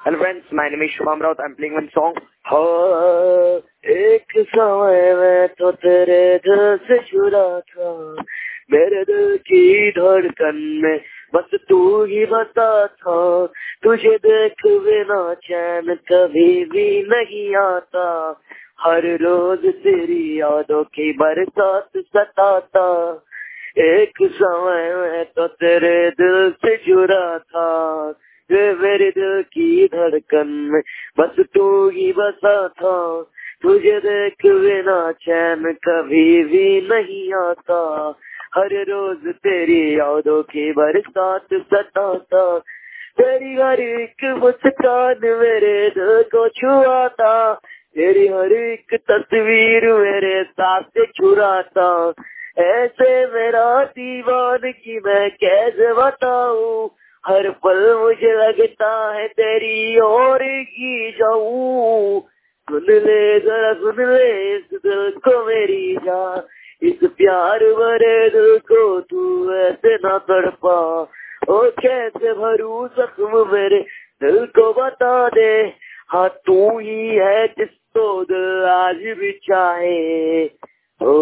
Hello friends, my name is Shubham Raut. I'm playing one song. हाँ, एक समय में तो तेरे दिल से जुड़ा था, मेरे दिल की धड़कन में बस तू ही बता था। तुझे देख बिना चैन कभी भी नहीं आता, हर रोज तेरी यादों की बरसात सताता। एक समय में तो तेरे दिल से जुड़ा था, मेरे दिल की धड़कन में बस तू ही बसा था। तुझे देख बिना चैन कभी भी नहीं आता, हर रोज तेरी यादों की बरसात सताता। तेरी हर एक मुस्कान मेरे दिल को छुआता, तेरी हर एक तस्वीर मेरे साथ छुराता। ऐसे मेरा दीवानगी मैं कैसे बताऊं, हर पल मुझे लगता है तेरी ओर ही जाऊं। सुन ले जरा सुन ले इस दिल को मेरी जान, इस प्यार भरे दिल को तू ऐसे ना तड़पा। ओ कैसे भरूं जख्म मेरे दिल को बता दे, हाँ तू ही है जिसको दिल आज भी चाहे। ओ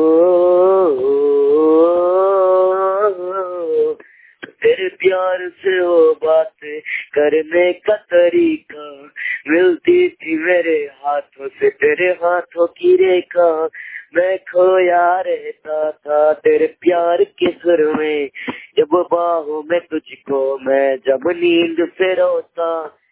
तेरे प्यार से वो बातें करने का तरीका, मिलती थी मेरे हाथों से तेरे हाथों की रेखा। मैं खोया रहता था तेरे प्यार के सुर में, जब बाहों में तुझको मैं जब नींद से रोता।